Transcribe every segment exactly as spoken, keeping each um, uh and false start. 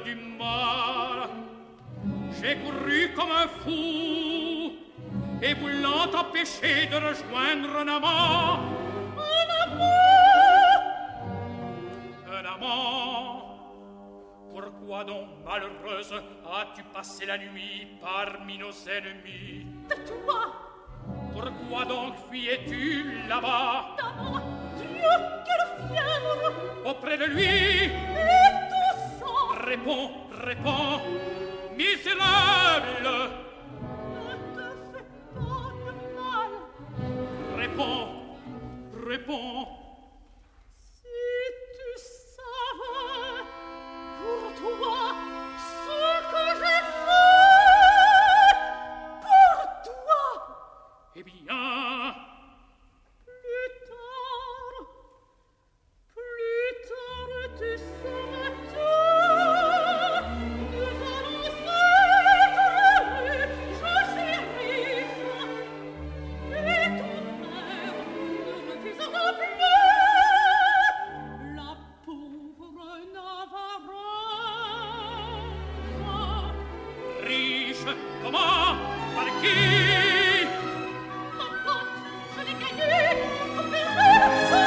du mal. J'ai couru comme un fou, et voulant t'empêcher de rejoindre un amant. Un amant Un amant. Pourquoi donc, malheureuse, as-tu passé la nuit parmi nos ennemis? Tais-toi! Pourquoi donc fuyais-tu là-bas? D'abord, Dieu, quelle fièvre! Auprès de lui? Et tout ça! Réponds, réponds, misérable! Ne te fais pas de mal! Réponds, réponds. Si tu savais pour toi ce que j'ai fait pour toi! Eh bien, Plus tard, plus tard tu sauras tout. Nous allons être heureux, chérie. Et ton père ne refusera plus la pauvre Navarreuse. riche, comment? Par qui? Je l'ai gagné! Opérez!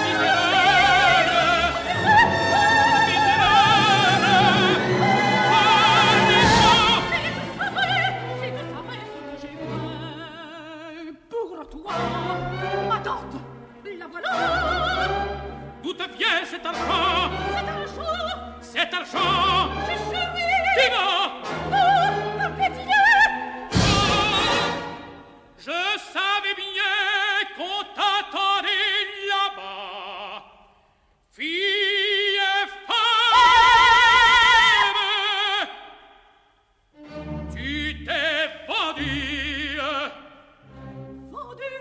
Si tu savais ce que j'ai fait pour toi, ma tante, la voilà! D'où te vient cet argent? Cet argent, Cet argent? j'ai chéri! Dis-moi! Oh, un pétillet! Je savais bien qu'on t'attendait là-bas, fille et femme. Tu t'es vendue. Vendu!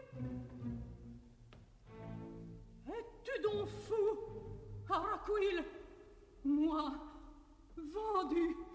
Es-tu donc fou, Araquil? Moi, vendu!